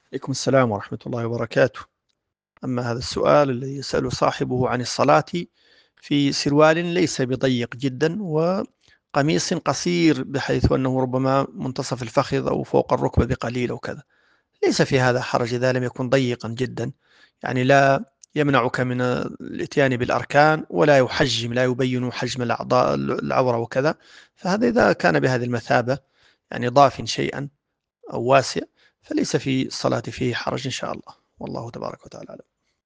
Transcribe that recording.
عليكم السلام ورحمة الله وبركاته. أما هذا السؤال الذي يسأل صاحبه عن الصلاة في سروال ليس بضيق جدا وقميص قصير بحيث أنه ربما منتصف الفخذ أو فوق الركبة بقليل أو كذا، ليس في هذا حرج إذا لم يكن ضيقا جدا، يعني لا يمنعك من الاتيان بالأركان ولا يحجم، لا يبين حجم الأعضاء العورة وكذا، فهذا إذا كان بهذه المثابة يعني ضاف شيئا أو واسع فليس في الصلاة فيه حرج إن شاء الله، والله تبارك وتعالى أعلم.